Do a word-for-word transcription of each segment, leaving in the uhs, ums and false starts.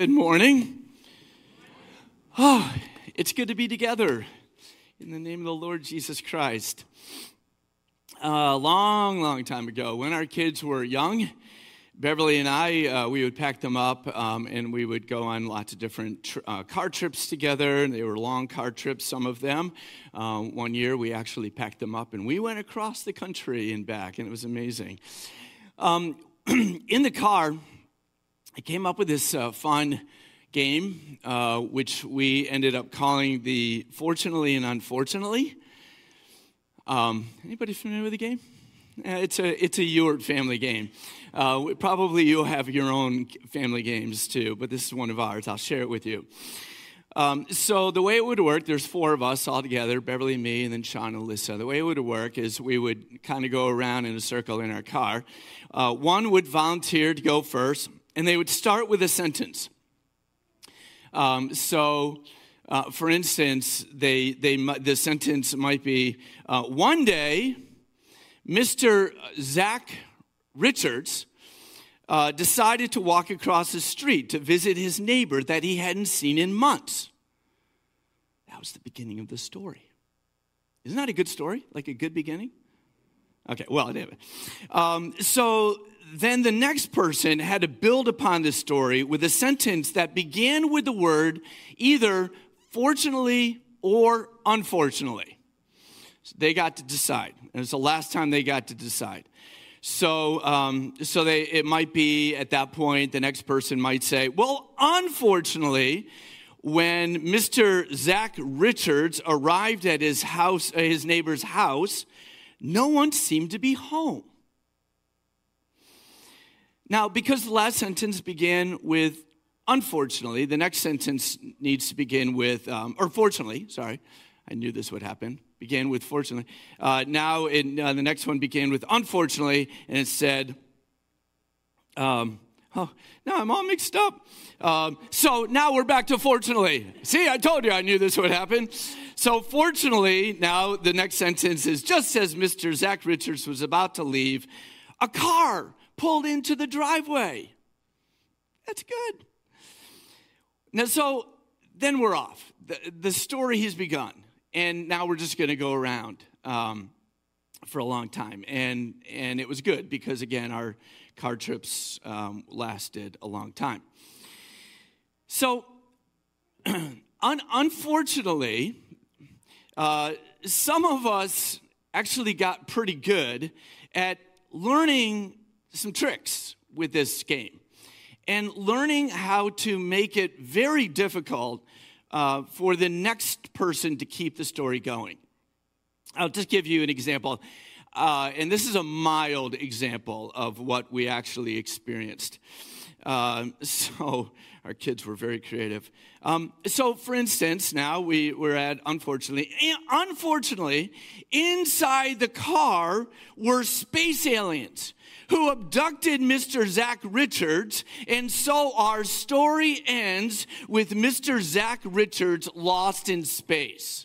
Good morning. Oh, it's good to be together in the name of the Lord Jesus Christ. A uh, long, long time ago, when our kids were young, Beverly and I, uh, we would pack them up um, and we would go on lots of different tr- uh, car trips together. And they were long car trips, some of them. Um, one year we actually packed them up and we went across the country and back, and it was amazing. Um, in the car, I came up with this uh, fun game, uh, which we ended up calling the Fortunately and Unfortunately. Um, anybody familiar with the game? Uh, it's a it's a Ewart family game. Uh, probably you'll have your own family games too, but this is one of ours. I'll share it with you. Um, so the way it would work, there's four of us all together, Beverly, me, and then Sean and Alyssa. The way it would work is we would kind of go around in a circle in our car. Uh, one would volunteer to go first, and they would start with a sentence. Um, so, uh, for instance, they they the sentence might be, uh, one day, Mister Zach Richards uh, decided to walk across the street to visit his neighbor that he hadn't seen in months. That was the beginning of the story. Isn't that a good story? Like a good beginning? Okay, well, anyway. Um, so then the next person had to build upon this story with a sentence that began with the word either fortunately or unfortunately. So they got to decide. And it was the last time they got to decide. So um, so they it might be at that point, the next person might say, well, unfortunately, when Mister Zach Richards arrived at his house, his neighbor's house, no one seemed to be home. Now, because the last sentence began with unfortunately, the next sentence needs to begin with, um, or fortunately, sorry, I knew this would happen, began with fortunately. Uh, now, in, uh, the next one began with unfortunately, and it said, um, oh, now I'm all mixed up. Um, so now we're back to fortunately. See, I told you I knew this would happen. So fortunately, now the next sentence is, just as Mister Zach Richards was about to leave, a car pulled into the driveway. That's good. Now, so then we're off. The, the story has begun, and now we're just going to go around um, for a long time. And, and it was good because, again, our car trips um, lasted a long time. So, un- unfortunately, uh, some of us actually got pretty good at learning some tricks with this game and learning how to make it very difficult uh, for the next person to keep the story going. I'll just give you an example, uh, and this is a mild example of what we actually experienced. Uh, so our kids were very creative. Um, so, for instance, now we were at, unfortunately, unfortunately, inside the car were space aliens who abducted Mister Zach Richards, and so our story ends with Mister Zach Richards lost in space.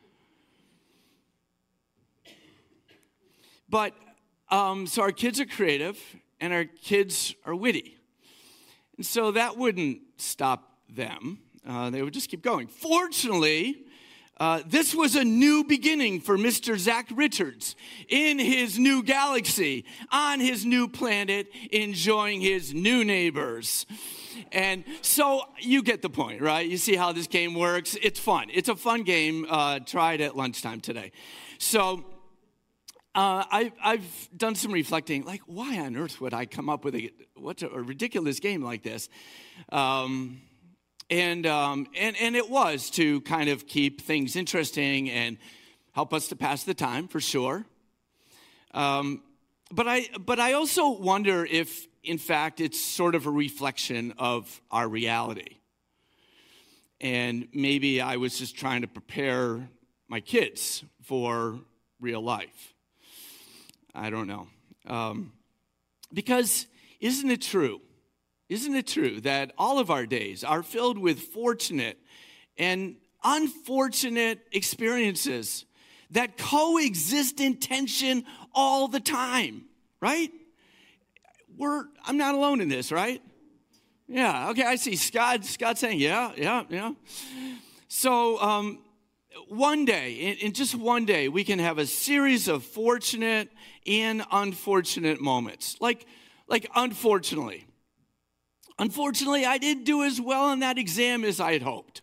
But, um, so our kids are creative, and our kids are witty. And so that wouldn't stop them. Uh, they would just keep going. Fortunately, uh, this was a new beginning for Mister Zach Richards in his new galaxy, on his new planet, enjoying his new neighbors. And so you get the point, right? You see how this game works. It's fun. It's a fun game. Uh, try it at lunchtime today. So Uh, I, I've done some reflecting, like, why on earth would I come up with a, what's a, a ridiculous game like this? Um, and, um, and and it was to kind of keep things interesting and help us to pass the time, for sure. Um, but I but I also wonder if, in fact, it's sort of a reflection of our reality. And maybe I was just trying to prepare my kids for real life. I don't know. Um, because isn't it true? Isn't it true that all of our days are filled with fortunate and unfortunate experiences that coexist in tension all the time, right? We're, I'm not alone in this, right? Yeah, okay, I see. Scott, Scott saying, yeah, yeah, yeah. So um, one day, in, in just one day, we can have a series of fortunate and unfortunate moments. Like, like unfortunately. Unfortunately, I didn't do as well on that exam as I had hoped.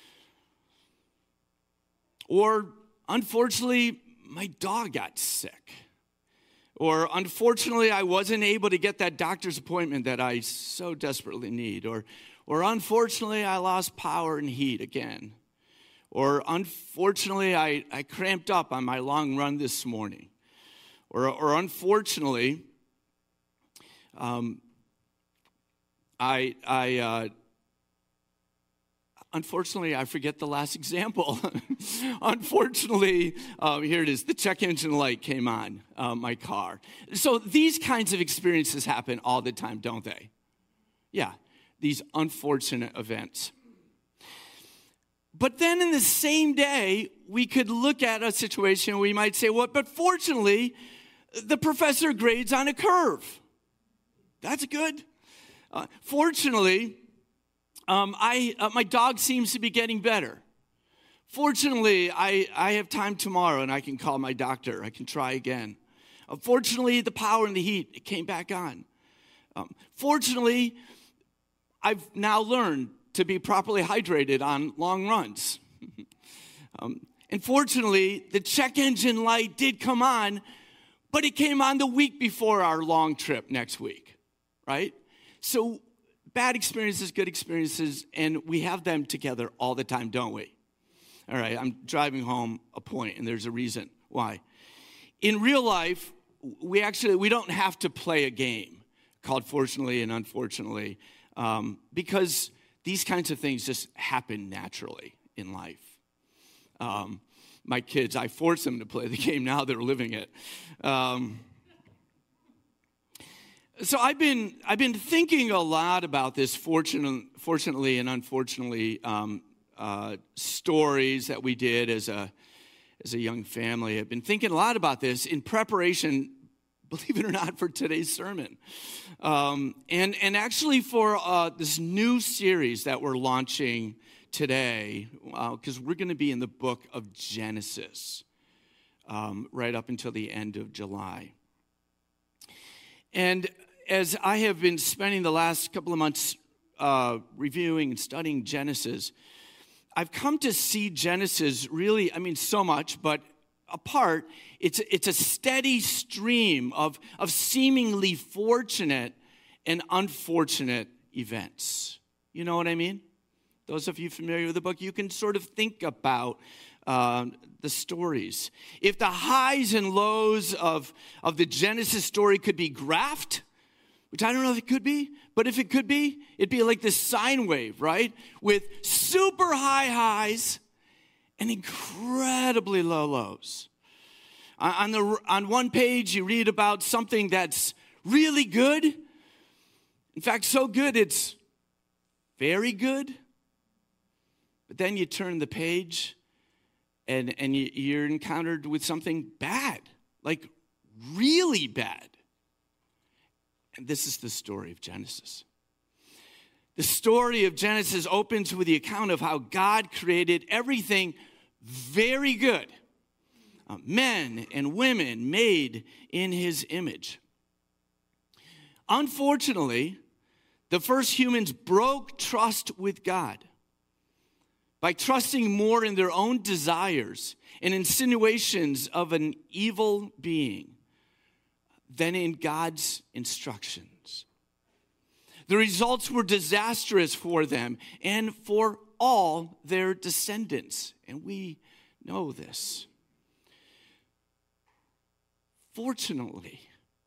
Or unfortunately, my dog got sick. Or unfortunately, I wasn't able to get that doctor's appointment that I so desperately need. Or, or unfortunately, I lost power and heat again. Or unfortunately, I, I cramped up on my long run this morning. Or, or unfortunately, um, I, I uh, unfortunately, I forget the last example. Unfortunately, um, here it is. The check engine light came on uh, my car. So these kinds of experiences happen all the time, don't they? Yeah, these unfortunate events. But then in the same day, we could look at a situation where we might say, well, but fortunately, the professor grades on a curve. That's good. Uh, fortunately, Um, I uh, my dog seems to be getting better. Fortunately, I, I have time tomorrow and I can call my doctor. I can try again. Uh, fortunately, the power and the heat, it came back on. Um, fortunately, I've now learned to be properly hydrated on long runs. um, and fortunately, the check engine light did come on, but it came on the week before our long trip next week, right? So bad experiences, good experiences, and we have them together all the time, don't we? All right, I'm driving home a point, and there's a reason why. In real life, we actually, we don't have to play a game called Fortunately and Unfortunately, um, because these kinds of things just happen naturally in life. Um, my kids, I force them to play the game now, they're living it. Um, So I've been I've been thinking a lot about this fortunate, fortunately and unfortunately um, uh, stories that we did as a as a young family. I've been thinking a lot about this in preparation, believe it or not, for today's sermon, um, and and actually for uh, this new series that we're launching today, because uh, we're going to be in the book of Genesis um, right up until the end of July. And as I have been spending the last couple of months uh, reviewing and studying Genesis, I've come to see Genesis really, I mean, so much, but apart, it's, it's a steady stream of, of seemingly fortunate and unfortunate events. You know what I mean? Those of you familiar with the book, you can sort of think about uh, the stories. If the highs and lows of, of the Genesis story could be graphed, which I don't know if it could be, but if it could be, it'd be like this sine wave, right? With super high highs and incredibly low lows. On, the, on one page, you read about something that's really good. In fact, so good it's very good. But then you turn the page and, and you, you're encountered with something bad, like really bad. And this is the story of Genesis. The story of Genesis opens with the account of how God created everything very good. Uh, men and women made in his image. Unfortunately, the first humans broke trust with God by trusting more in their own desires and insinuations of an evil being than in God's instructions. The results were disastrous for them and for all their descendants, and we know this. Fortunately,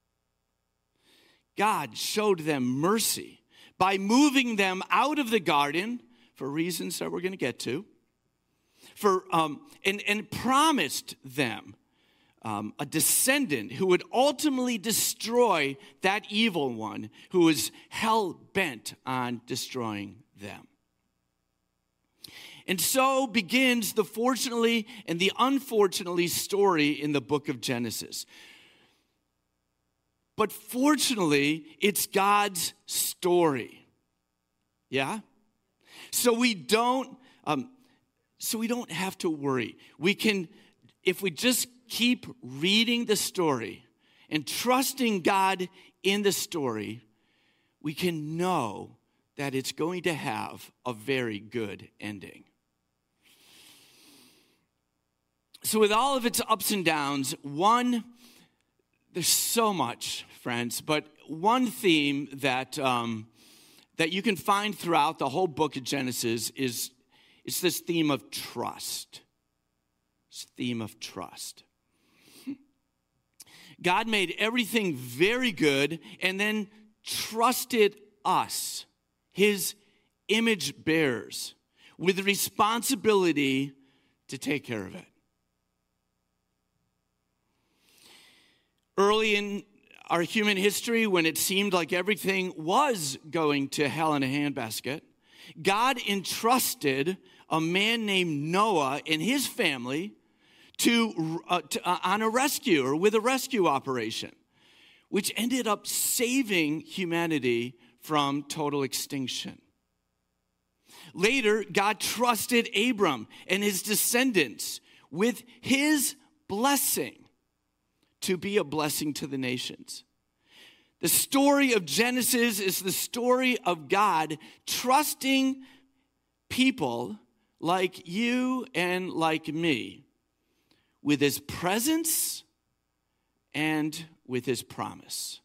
God showed them mercy by moving them out of the garden for reasons that we're going to get to, for um, and, and promised them um, a descendant who would ultimately destroy that evil one who was hell-bent on destroying them. And so begins the fortunately and the unfortunately story in the book of Genesis. But fortunately, it's God's story. Yeah? So we don't, um, so we don't have to worry. We can, if we just keep reading the story and trusting God in the story, we can know that it's going to have a very good ending. So with all of its ups and downs, one, there's so much, friends, but one theme that um, that you can find throughout the whole book of Genesis is it's this theme of trust. This theme of trust. God made everything very good and then trusted us, his image bearers, with the responsibility to take care of it. Early in our human history, when it seemed like everything was going to hell in a handbasket, God entrusted a man named Noah and his family to, uh, to uh, on a rescue or with a rescue operation, which ended up saving humanity from total extinction. Later, God trusted Abram and his descendants with his blessing to be a blessing to the nations. The story of Genesis is the story of God trusting people like you and like me with his presence and with his promise.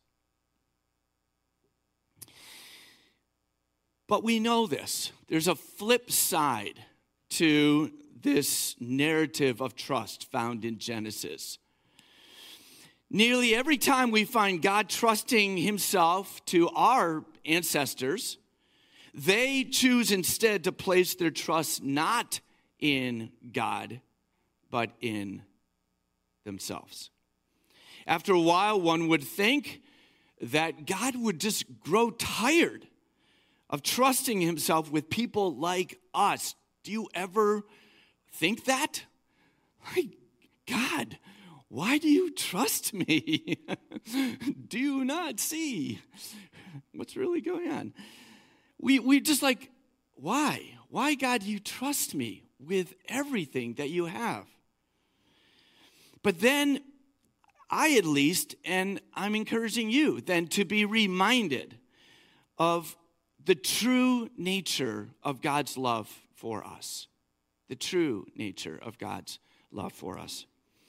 But we know this. There's a flip side to this narrative of trust found in Genesis. Nearly every time we find God trusting himself to our ancestors, they choose instead to place their trust not in God, but in themselves. After a while, one would think that God would just grow tired of trusting himself with people like us. Do you ever think that? Like, God, why do you trust me? Do you not see what's really going on? We we just like, why? Why, God, do you trust me with everything that you have? But then I at least, and I'm encouraging you then to be reminded of the true nature of God's love for us. The true nature of God's love for us.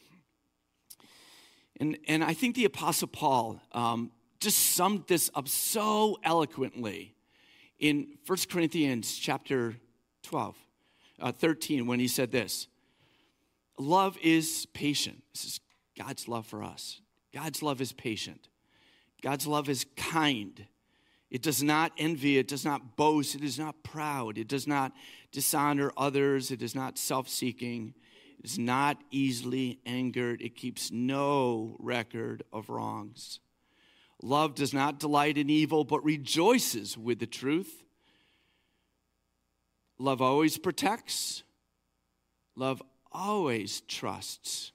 And, and I think the Apostle Paul um, just summed this up so eloquently in First Corinthians chapter twelve, uh, thirteen, when he said this: love is patient. This is God's love for us. God's love is patient. God's love is kind. It does not envy. It does not boast. It is not proud. It does not dishonor others. It is not self-seeking. It is not easily angered. It keeps no record of wrongs. Love does not delight in evil, but rejoices with the truth. Love always protects. Love always trusts.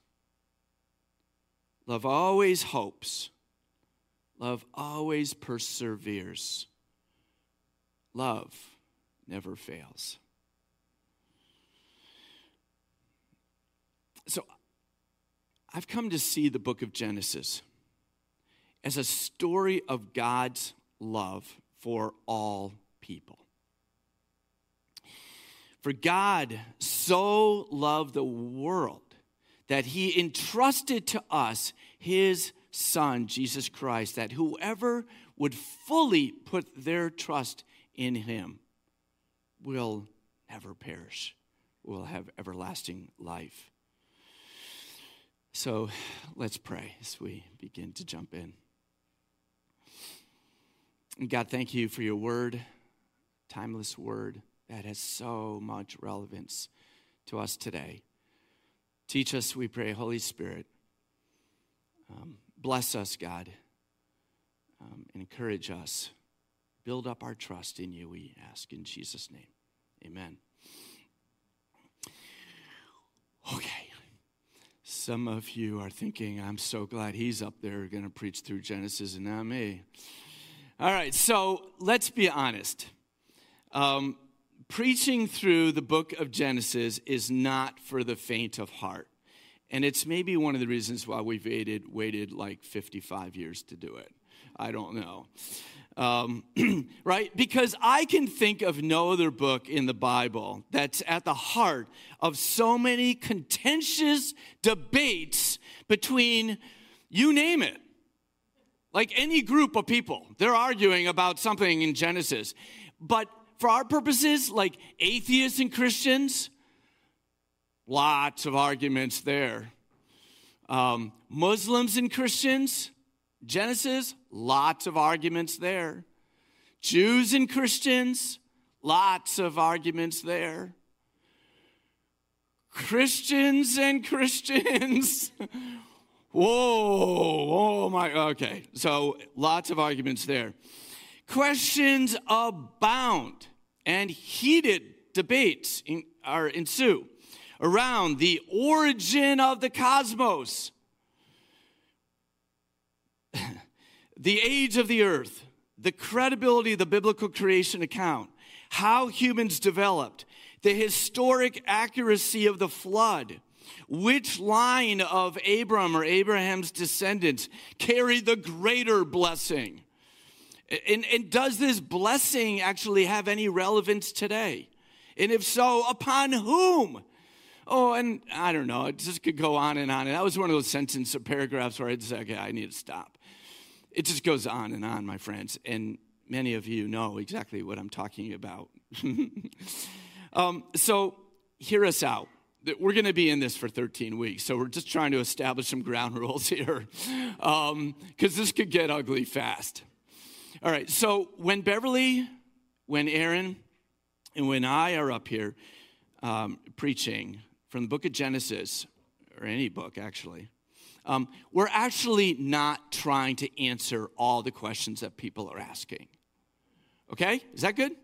Love always hopes. Love always perseveres. Love never fails. So I've come to see the book of Genesis as a story of God's love for all people. For God so loved the world that he entrusted to us his Son, Jesus Christ, that whoever would fully put their trust in him will never perish, will have everlasting life. So let's pray as we begin to jump in. And God, thank you for your word, timeless word that has so much relevance to us today. Teach us, we pray, Holy Spirit. Um, bless us, God, um, and encourage us. Build up our trust in you, we ask in Jesus' name. Amen. Okay. Some of you are thinking, I'm so glad he's up there going to preach through Genesis and not me. All right, so let's be honest. Um, preaching through the book of Genesis is not for the faint of heart. And it's maybe one of the reasons why we've waited, waited like fifty-five years to do it. I don't know. Um, right? Because I can think of no other book in the Bible that's at the heart of so many contentious debates between, you name it, like any group of people. They're arguing about something in Genesis. But for our purposes, like atheists and Christians, lots of arguments there. Um, Muslims and Christians, Genesis, lots of arguments there. Jews and Christians, lots of arguments there. Christians and Christians, whoa, oh my, okay. So lots of arguments there. Questions abound and heated debates in, are ensue around the origin of the cosmos, the age of the earth, the credibility of the biblical creation account, how humans developed, the historic accuracy of the flood, which line of Abram or Abraham's descendants carried the greater blessing, and, and does this blessing actually have any relevance today? And if so, upon whom? Oh, and I don't know, it just could go on and on. And that was one of those sentences or paragraphs where I'd say, okay, I need to stop. It just goes on and on, my friends. And many of you know exactly what I'm talking about. um, so hear us out. We're going to be in this for thirteen weeks. So we're just trying to establish some ground rules here. Because um, this could get ugly fast. All right, so when Beverly, when Aaron, and when I are up here um, preaching from the book of Genesis, or any book actually, Um, we're actually not trying to answer all the questions that people are asking. Okay? Is that good?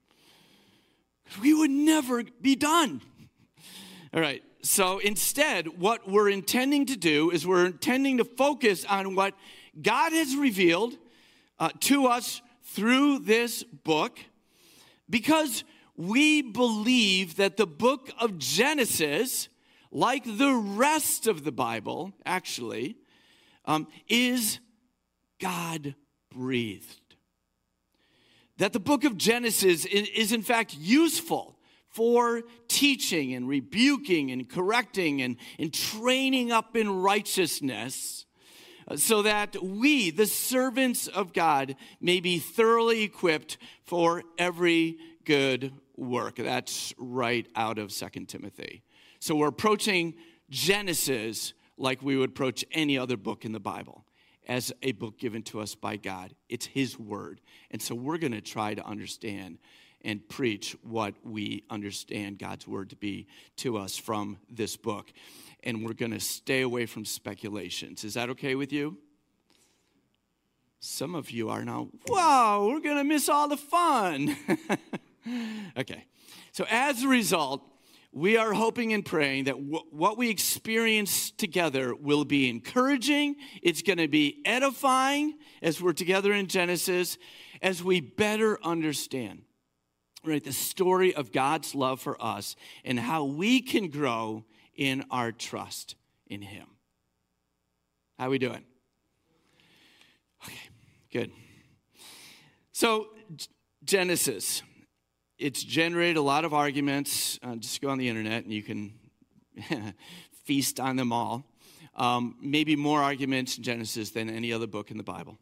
We would never be done. All right. So instead, what we're intending to do is we're intending to focus on what God has revealed uh, to us through this book, because we believe that the book of Genesis, like the rest of the Bible, actually, um, is God-breathed. That the book of Genesis is, is, in fact, useful for teaching and rebuking and correcting and, and training up in righteousness, so that we, the servants of God, may be thoroughly equipped for every good work. That's right out of Second Timothy. So we're approaching Genesis like we would approach any other book in the Bible, as a book given to us by God. It's His Word. And so we're going to try to understand and preach what we understand God's Word to be to us from this book. And we're going to stay away from speculations. Is that okay with you? Some of you are now, wow, we're going to miss all the fun. Okay. So as a result, we are hoping and praying that w- what we experience together will be encouraging. It's going to be edifying as we're together in Genesis, as we better understand, right, the story of God's love for us and how we can grow in our trust in Him. How we doing? Okay, good. So, G- Genesis. It's generated a lot of arguments. Uh, just go on the internet and you can feast on them all. Um, maybe more arguments in Genesis than any other book in the Bible.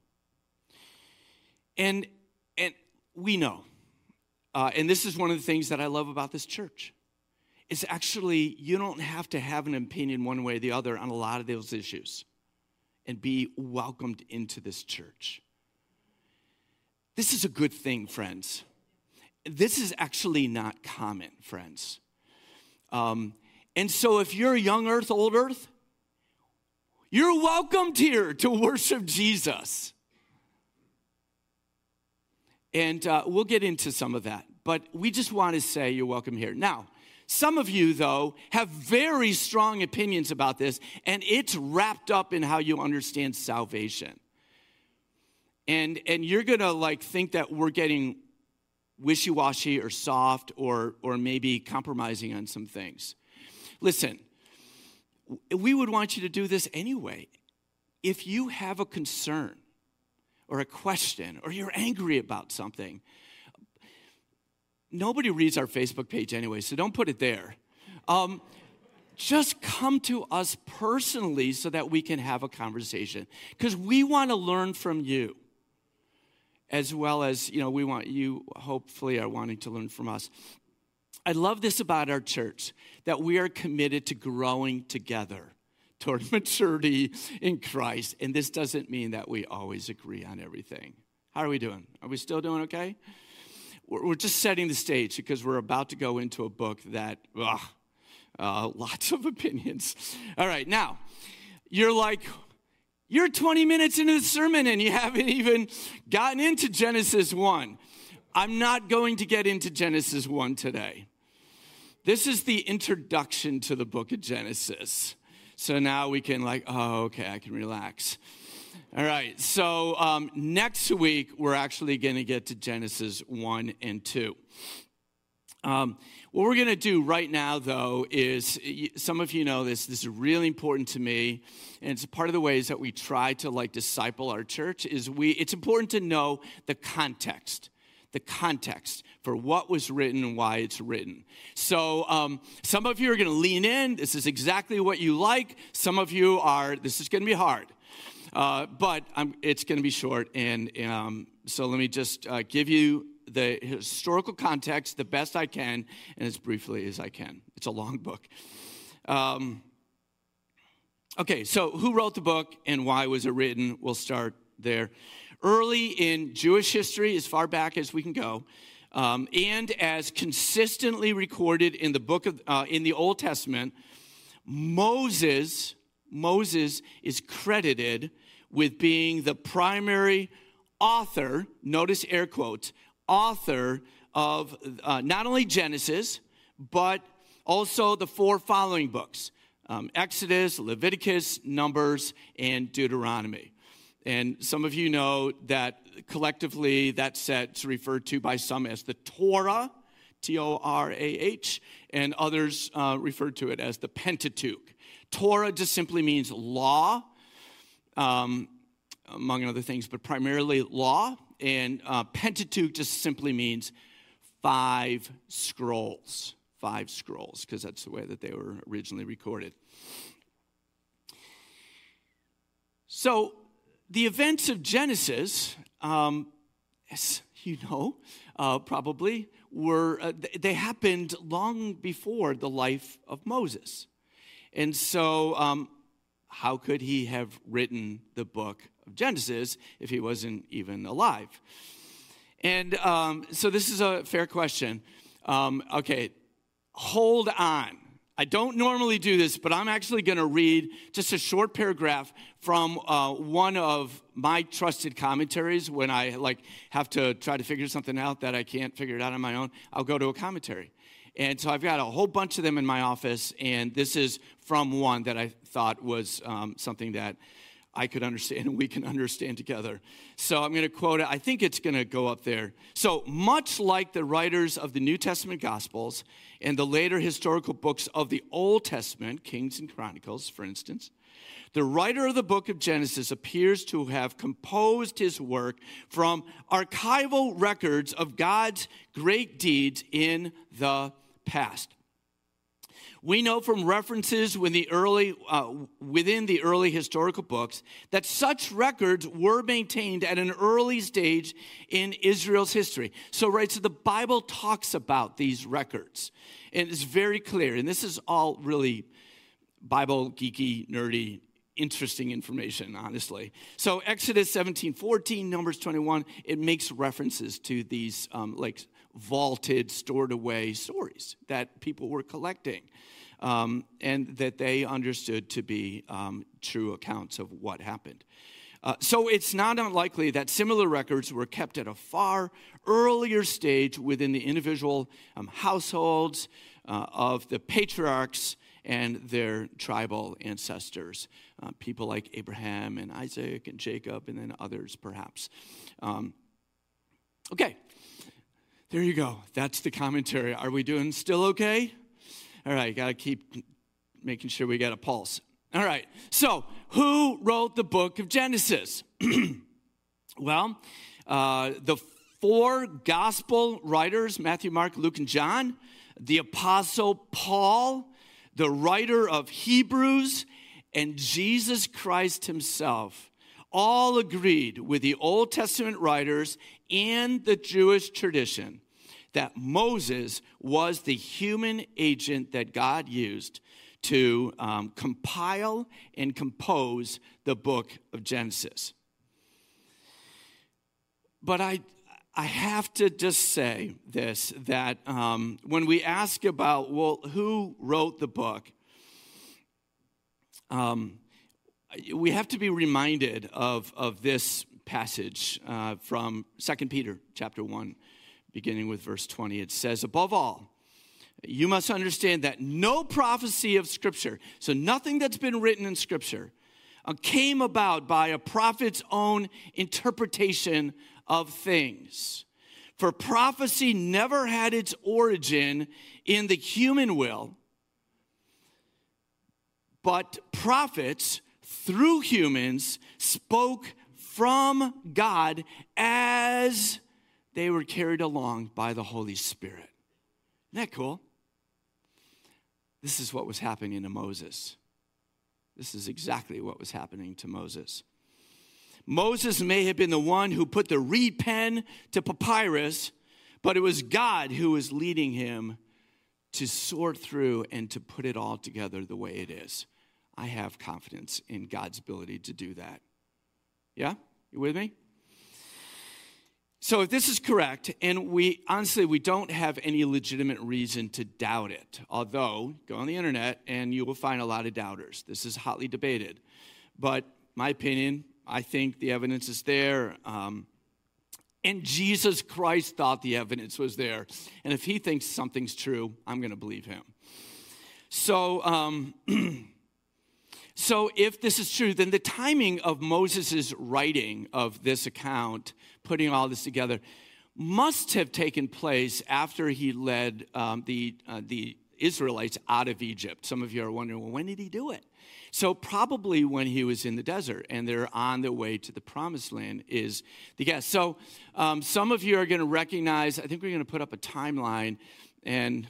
And and we know, uh, and this is one of the things that I love about this church. It's actually, you don't have to have an opinion one way or the other on a lot of those issues and be welcomed into this church. This is a good thing, friends. This is actually not common, friends. Um, and so if you're young earth, old earth, you're welcomed here to worship Jesus. And uh, we'll get into some of that. But we just want to say you're welcome here. Now, some of you, though, have very strong opinions about this, and it's wrapped up in how you understand salvation. And, and you're going to, like, think that we're getting wishy-washy or soft or, or maybe compromising on some things. Listen, we would want you to do this anyway. If you have a concern or a question or you're angry about something, nobody reads our Facebook page anyway, so don't put it there. Um, just come to us personally so that we can have a conversation, because we want to learn from you, as well as, you know, we want you, hopefully, are wanting to learn from us. I love this about our church, that we are committed to growing together toward maturity in Christ. And this doesn't mean that we always agree on everything. How are we doing? Are we still doing okay? We're just setting the stage because we're about to go into a book that, ugh, uh, lots of opinions. All right, now, you're like, you're twenty minutes into the sermon and you haven't even gotten into Genesis one. I'm not going to get into Genesis one today. This is the introduction to the book of Genesis. So now we can like, oh, okay, I can relax. All right, so um, next week, we're actually going to get to Genesis one and two. Um, what we're going to do right now, though, is, some of you know this, this is really important to me, and it's part of the ways that we try to, like, disciple our church, is we. It's important to know the context, the context for what was written and why it's written. So um, some of you are going to lean in. This is exactly what you like. Some of you are, this is going to be hard. Uh, but I'm, it's going to be short, and um, so let me just uh, give you the historical context the best I can, and as briefly as I can. It's a long book. Um, okay, so who wrote the book, and why was it written? We'll start there. Early in Jewish history, as far back as we can go, um, and as consistently recorded in the book of uh, in the Old Testament, Moses Moses is credited with being the primary author, notice air quotes, author of uh, not only Genesis, but also the four following books, um, Exodus, Leviticus, Numbers, and Deuteronomy. And some of you know that collectively that set's referred to by some as the Torah, T O R A H, and others uh, refer to it as the Pentateuch. Torah just simply means law, um, among other things, but primarily law. And uh, Pentateuch just simply means five scrolls, five scrolls, because that's the way that they were originally recorded. So the events of Genesis, um, as you know, uh, probably, were uh, they happened long before the life of Moses. And so um, how could he have written the book of Genesis if he wasn't even alive? And um, so this is a fair question. Um, okay, hold on. I don't normally do this, but I'm actually going to read just a short paragraph from uh, one of my trusted commentaries. When I like have to try to figure something out that I can't figure it out on my own, I'll go to a commentary. And so I've got a whole bunch of them in my office, and this is from one that I thought was um, something that I could understand and we can understand together. So I'm going to quote it. I think it's going to go up there. So much like the writers of the New Testament Gospels and the later historical books of the Old Testament, Kings and Chronicles, for instance, the writer of the book of Genesis appears to have composed his work from archival records of God's great deeds in the past. We know from references within the early, uh, within the early historical books that such records were maintained at an early stage in Israel's history. So, right, so the Bible talks about these records, and it's very clear. And this is all really Bible geeky, nerdy, interesting information, honestly. So, Exodus seventeen fourteen, Numbers twenty-one, it makes references to these um, like vaulted, stored away stories that people were collecting, um, and that they understood to be um, true accounts of what happened. Uh, so it's not unlikely that similar records were kept at a far earlier stage within the individual um, households uh, of the patriarchs and their tribal ancestors, uh, people like Abraham and Isaac and Jacob, and then others perhaps. Um, okay. There you go. That's the commentary. Are we doing still okay? All right, got to keep making sure we got a pulse. All right, so who wrote the book of Genesis? Well, uh, the four gospel writers, Matthew, Mark, Luke, and John, the apostle Paul, the writer of Hebrews, and Jesus Christ himself all agreed with the Old Testament writers and the Jewish tradition that Moses was the human agent that God used to um, compile and compose the book of Genesis. But I, I have to just say this, that um, when we ask about, well, who wrote the book, um, we have to be reminded of, of this passage uh, from Second Peter chapter one, beginning with verse twenty. It says, above all, you must understand that no prophecy of Scripture, so nothing that's been written in Scripture, uh, came about by a prophet's own interpretation of things. For prophecy never had its origin in the human will, but prophets through humans spoke from God as they were carried along by the Holy Spirit. Isn't that cool? This is what was happening to Moses. This is exactly what was happening to Moses. Moses may have been the one who put the reed pen to papyrus, but it was God who was leading him to sort through and to put it all together the way it is. I have confidence in God's ability to do that. Yeah? You with me? So if this is correct, and we honestly, we don't have any legitimate reason to doubt it, although go on the internet and you will find a lot of doubters. This is hotly debated. But my opinion, I think the evidence is there. Um, and Jesus Christ thought the evidence was there. And if he thinks something's true, I'm going to believe him. So, um, so if this is true, then the timing of Moses' writing of this account, putting all this together, must have taken place after he led um, the uh, the Israelites out of Egypt. Some of you are wondering, well, when did he do it? So probably when he was in the desert and they're on their way to the promised land is the guess. So um, some of you are going to recognize, I think we're going to put up a timeline. And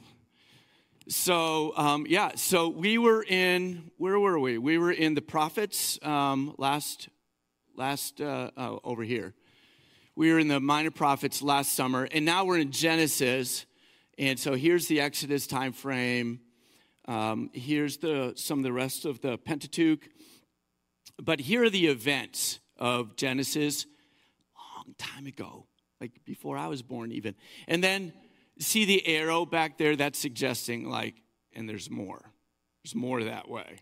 so, um, yeah, so we were in, where were we? We were in the prophets um, last, last uh, uh, over here. We were in the minor prophets last summer, and now we're in Genesis. And so here's the Exodus time frame. Um, here's the some of the rest of the Pentateuch. But here are the events of Genesis a long time ago, like before I was born even. And then see the arrow back there? That's suggesting like, and there's more. There's more that way.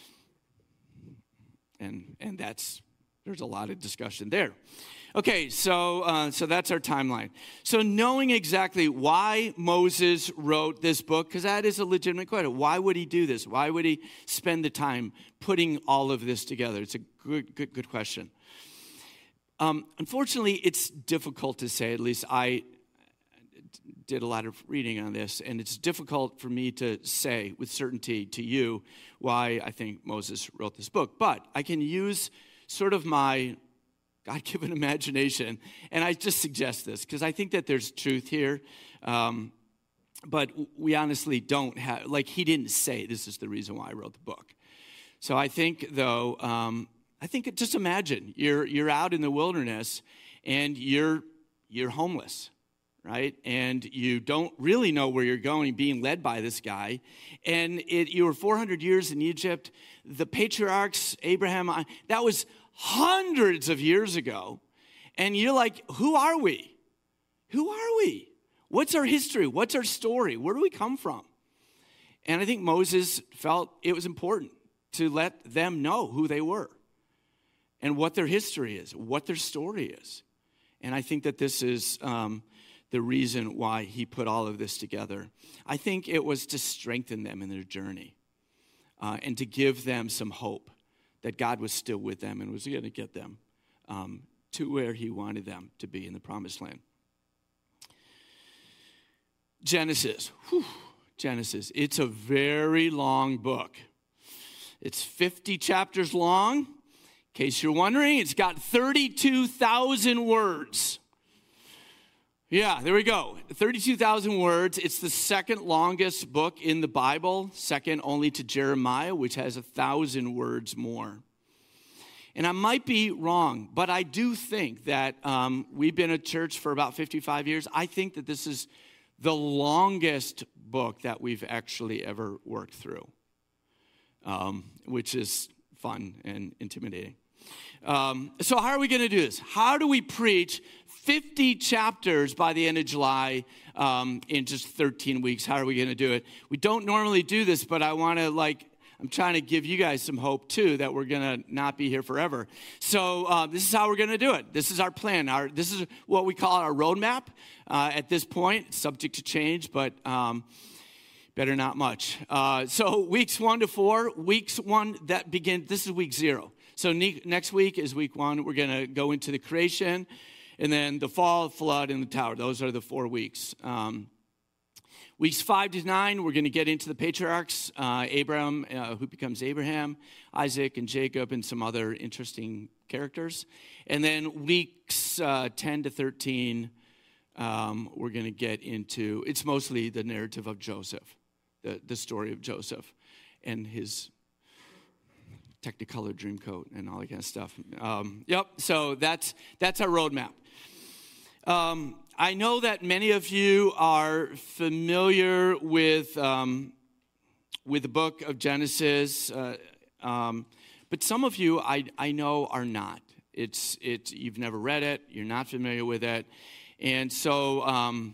And and that's, there's a lot of discussion there. Okay, so uh, so that's our timeline. So knowing exactly why Moses wrote this book, because that is a legitimate question. Why would he do this? Why would he spend the time putting all of this together? It's a good, good, good question. Um, unfortunately, it's difficult to say. At least I did a lot of reading on this, and it's difficult for me to say with certainty to you why I think Moses wrote this book. But I can use sort of my God-given imagination, and I just suggest this because I think that there's truth here, um, but we honestly don't have, like he didn't say this is the reason why I wrote the book. So I think, though, um, I think just imagine you're you're out in the wilderness and you're you're homeless, right? And you don't really know where you're going, being led by this guy, and it, you were four hundred years in Egypt. The patriarchs, Abraham, that was hundreds of years ago, and you're like, who are we? Who are we? What's our history? What's our story? Where do we come from? And I think Moses felt it was important to let them know who they were and what their history is, what their story is. And I think that this is um, the reason why he put all of this together. I think it was to strengthen them in their journey uh, and to give them some hope that God was still with them and was going to get them um, to where he wanted them to be in the promised land. Genesis. Whew. Genesis. It's a very long book. It's fifty chapters long. In case you're wondering, it's got thirty-two thousand words. Yeah, there we go. thirty-two thousand words. It's the second longest book in the Bible, second only to Jeremiah, which has a thousand words more. And I might be wrong, but I do think that um, we've been a church for about fifty-five years. I think that this is the longest book that we've actually ever worked through, um, which is fun and intimidating. Um, so how are we going to do this? How do we preach fifty chapters by the end of July um, in just thirteen weeks? How are we going to do it? We don't normally do this, but I want to like, I'm trying to give you guys some hope too that we're going to not be here forever. So uh, this is how we're going to do it. This is our plan. Our This is what we call our roadmap uh, at this point. It's subject to change, but um, better not much. Uh, so weeks one to four, weeks one that begin, this is week zero. So ne- next week is week one. We're going to go into the creation, and then the fall, flood, and the tower. Those are the four weeks. Um, weeks five to nine, we're going to get into the patriarchs, uh, Abraham, uh, who becomes Abraham, Isaac, and Jacob, and some other interesting characters. And then weeks uh, ten to thirteen, um, we're going to get into, it's mostly the narrative of Joseph, the, the story of Joseph and his Technicolor Dreamcoat and all that kind of stuff. Um, yep, so that's that's our roadmap. Um, I know that many of you are familiar with um, with the book of Genesis, uh, um, but some of you I I know are not. It's it's you've never read it, you're not familiar with it, and so um,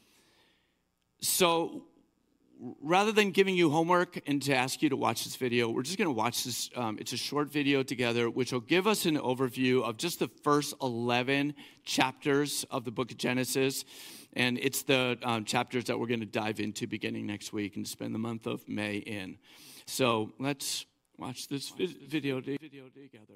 so. Rather than giving you homework and to ask you to watch this video, we're just going to watch this. Um, it's a short video together, which will give us an overview of just the first eleven chapters of the book of Genesis. And it's the um, chapters that we're going to dive into beginning next week and spend the month of May in. So let's watch this video, video together.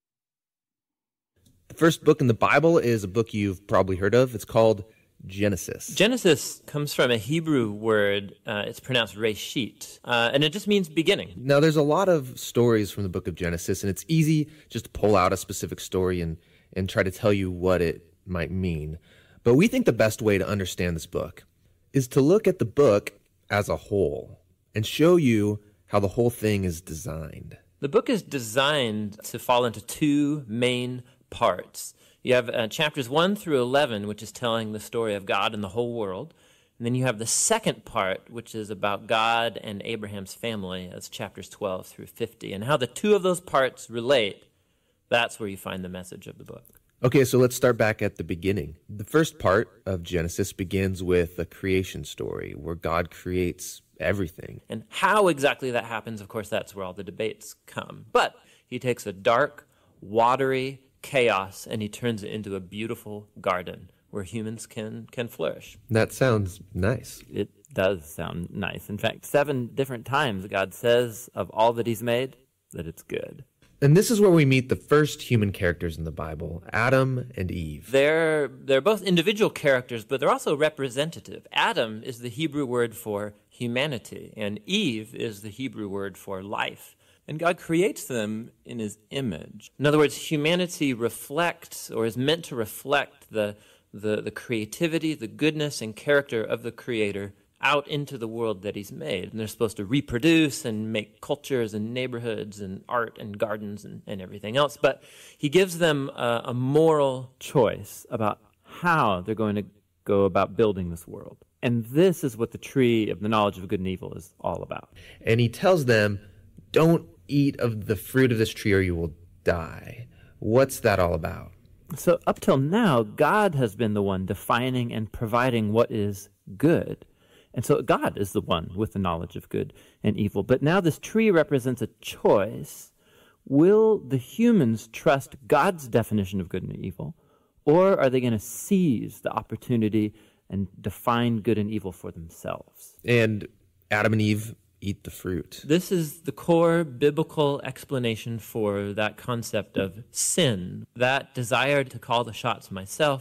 The first book in the Bible is a book you've probably heard of. It's called Genesis. Genesis comes from a Hebrew word. Uh, it's pronounced reshit, uh, and it just means beginning. Now, there's a lot of stories from the book of Genesis, and it's easy just to pull out a specific story and, and try to tell you what it might mean. But we think the best way to understand this book is to look at the book as a whole and show you how the whole thing is designed. The book is designed to fall into two main parts. You have uh, chapters one through eleven, which is telling the story of God and the whole world. And then you have the second part, which is about God and Abraham's family, as chapters twelve through fifty. And how the two of those parts relate, that's where you find the message of the book. Okay, so let's start back at the beginning. The first part of Genesis begins with a creation story where God creates everything. And how exactly that happens, of course, that's where all the debates come. But he takes a dark, watery chaos and he turns it into a beautiful garden where humans can can flourish. That sounds nice. It does sound nice. In fact, seven different times God says of all that he's made that it's good. And this is where we meet the first human characters in the Bible, Adam and Eve. They're they're both individual characters, but they're also representative. Adam is the Hebrew word for humanity, and Eve is the Hebrew word for life. And God creates them in his image. In other words, humanity reflects, or is meant to reflect, the, the, the creativity, the goodness, and character of the Creator out into the world that he's made. And they're supposed to reproduce and make cultures and neighborhoods and art and gardens and, and everything else. But he gives them a, a moral choice about how they're going to go about building this world. And this is what the tree of the knowledge of good and evil is all about. And he tells them, don't eat of the fruit of this tree or you will die. What's that all about? So up till now, God has been the one defining and providing what is good. And so God is the one with the knowledge of good and evil. But now this tree represents a choice. Will the humans trust God's definition of good and evil, or are they going to seize the opportunity and define good and evil for themselves? And Adam and Eve eat the fruit. This is the core biblical explanation for that concept of sin. That desire to call the shots myself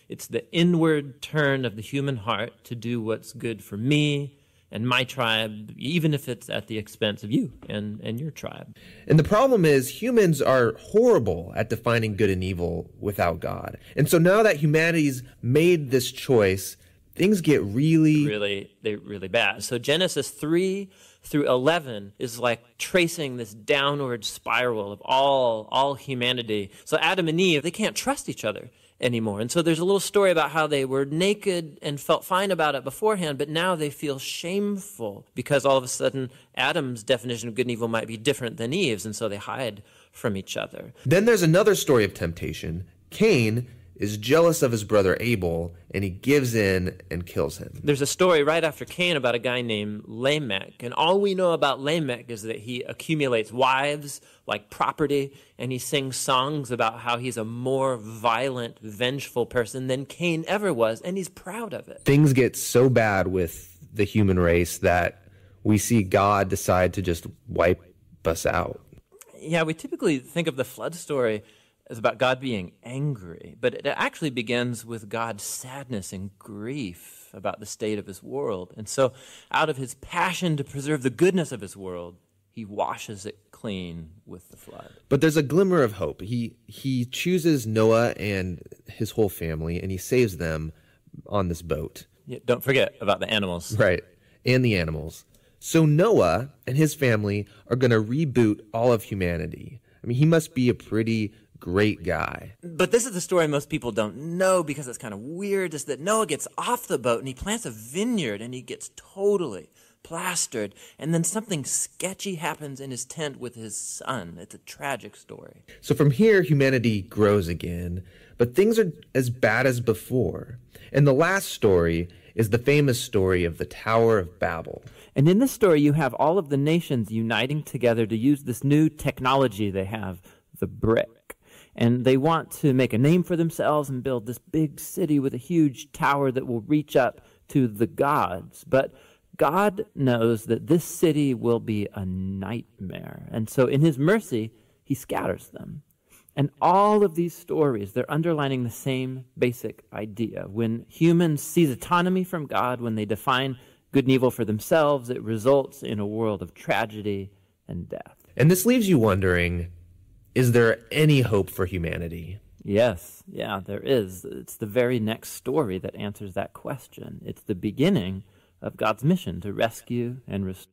It's the inward turn of the human heart to do what's good for me and my tribe, even if it's at the expense of you and, and your tribe. And the problem is humans are horrible at defining good and evil without God. And so now that humanity's made this choice, things get really... Really, they're really bad. So Genesis three through eleven is like tracing this downward spiral of all, all humanity. So Adam and Eve, they can't trust each other anymore. And so there's a little story about how they were naked and felt fine about it beforehand, but now they feel shameful because all of a sudden Adam's definition of good and evil might be different than Eve's, and so they hide from each other. Then there's another story of temptation. Cain is jealous of his brother Abel, and he gives in and kills him. There's a story right after Cain about a guy named Lamech, and all we know about Lamech is that he accumulates wives like property, and he sings songs about how he's a more violent, vengeful person than Cain ever was, and he's proud of it. Things get so bad with the human race that we see God decide to just wipe us out. Yeah, we typically think of the flood story is about God being angry, but it actually begins with God's sadness and grief about the state of his world. And so out of his passion to preserve the goodness of his world, he washes it clean with the flood. But there's a glimmer of hope. He he chooses Noah and his whole family, and he saves them on this boat. Yeah, don't forget about the animals. Right, and the animals. So Noah and his family are going to reboot all of humanity. I mean, he must be a pretty great guy. But this is the story most people don't know because it's kind of weird, is that Noah gets off the boat and he plants a vineyard and he gets totally plastered, and then something sketchy happens in his tent with his son. It's a tragic story. So from here, humanity grows again, but things are as bad as before. And the last story is the famous story of the Tower of Babel. And in this story, you have all of the nations uniting together to use this new technology they have, the brick. And they want to make a name for themselves and build this big city with a huge tower that will reach up to the gods. But God knows that this city will be a nightmare. And so in his mercy, he scatters them. And all of these stories, they're underlining the same basic idea. When humans seize autonomy from God, when they define good and evil for themselves, it results in a world of tragedy and death. And this leaves you wondering, is there any hope for humanity? Yes, yeah, there is. It's the very next story that answers that question. It's the beginning of God's mission to rescue and restore.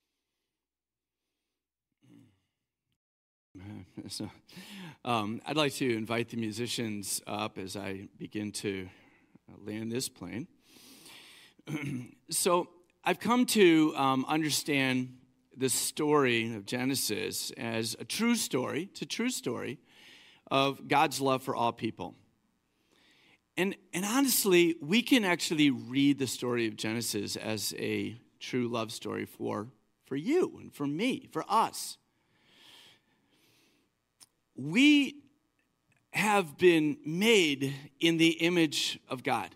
So, um, I'd like to invite the musicians up as I begin to land this plane. So I've come to um, understand the story of Genesis as a true story. It's a true story of God's love for all people. And, and honestly, we can actually read the story of Genesis as a true love story for, for you and for me, for us. We have been made in the image of God.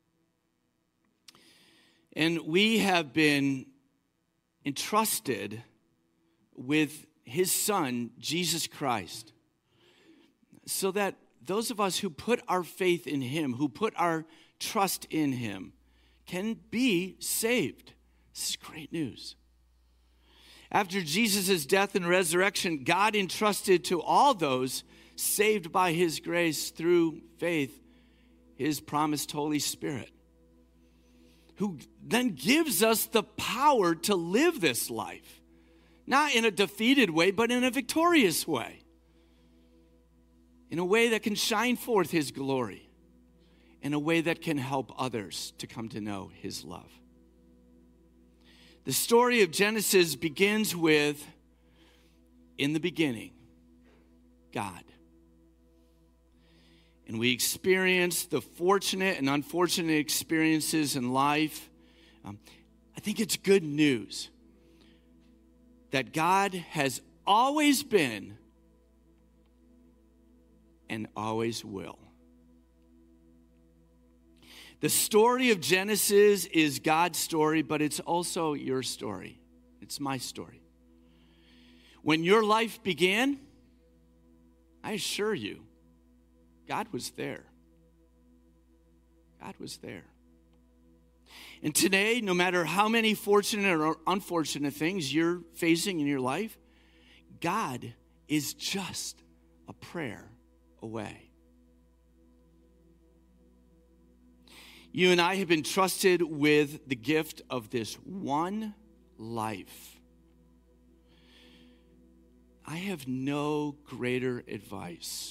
And we have been entrusted with his Son, Jesus Christ, so that those of us who put our faith in him, who put our trust in him, can be saved. This is great news. After Jesus' death and resurrection, God entrusted to all those saved by his grace through faith his promised Holy Spirit, who then gives us the power to live this life, not in a defeated way, but in a victorious way, in a way that can shine forth his glory, in a way that can help others to come to know his love. The story of Genesis begins with, in the beginning, God. And we experience the fortunate and unfortunate experiences in life. Um, I think it's good news that God has always been and always will. The story of Genesis is God's story, but it's also your story. It's my story. When your life began, I assure you, God was there. God was there. And today, no matter how many fortunate or unfortunate things you're facing in your life, God is just a prayer away. You and I have been trusted with the gift of this one life. I have no greater advice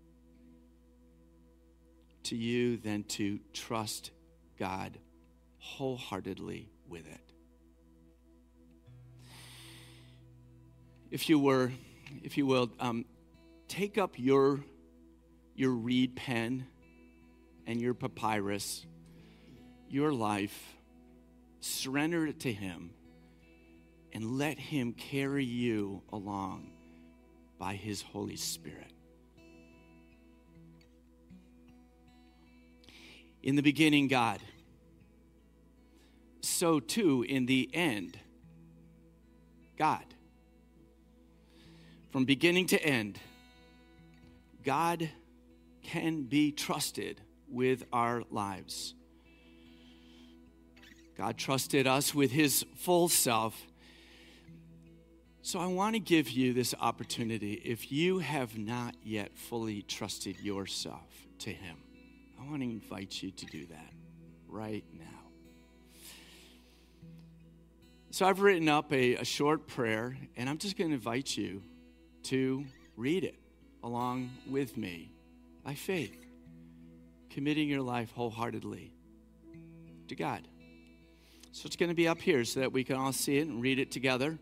to you than to trust God wholeheartedly with it. If you were, if you will, um, take up your your reed pen and your papyrus, your life, surrender it to Him, and let Him carry you along by His Holy Spirit. In the beginning, God. So too, in the end, God. From beginning to end, God can be trusted with our lives. God trusted us with His full self. So I want to give you this opportunity. If you have not yet fully trusted yourself to Him, I want to invite you to do that right now. So I've written up a, a short prayer, and I'm just going to invite you to read it along with me by faith, committing your life wholeheartedly to God. So it's going to be up here so that we can all see it and read it together.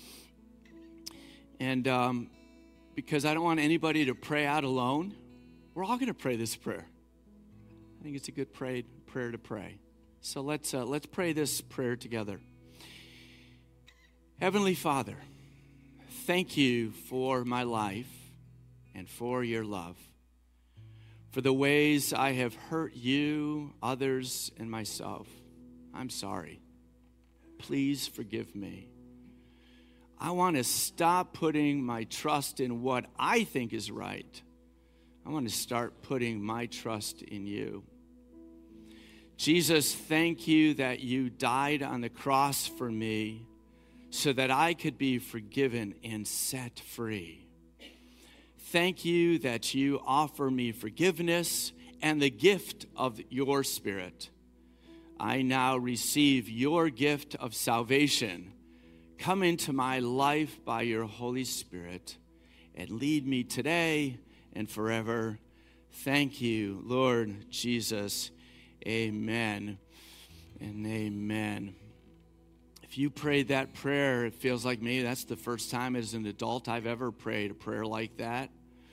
And um, because I don't want anybody to pray out alone, we're all going to pray this prayer. I think it's a good pray, prayer to pray. So let's uh, let's pray this prayer together. Heavenly Father, thank you for my life and for your love, for the ways I have hurt you, others, and myself. I'm sorry. Please forgive me. I want to stop putting my trust in what I think is right. I want to start putting my trust in you. Jesus, thank you that you died on the cross for me so that I could be forgiven and set free. Thank you that you offer me forgiveness and the gift of your Spirit. I now receive your gift of salvation. Come into my life by your Holy Spirit and lead me today and forever. Thank you, Lord Jesus. Amen and amen. If you prayed that prayer, it feels like maybe that's the first time as an adult I've ever prayed a prayer like that.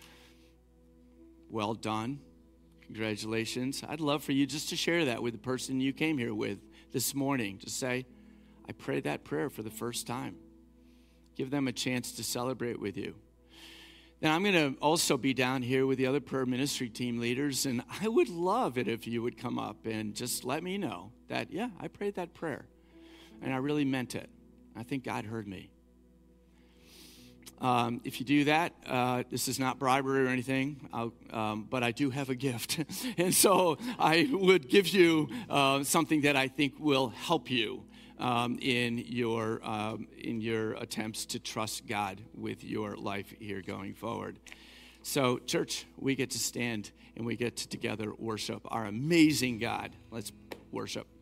Well done. Congratulations. I'd love for you just to share that with the person you came here with this morning. Just say, I prayed that prayer for the first time. Give them a chance to celebrate with you. Now, I'm going to also be down here with the other prayer ministry team leaders, and I would love it if you would come up and just let me know that, yeah, I prayed that prayer, and I really meant it. I think God heard me. Um, if you do that, uh, this is not bribery or anything, um, but I do have a gift. And so I would give you uh, something that I think will help you um, in your um, in your attempts to trust God with your life here going forward. So, church, we get to stand and we get to together worship our amazing God. Let's worship.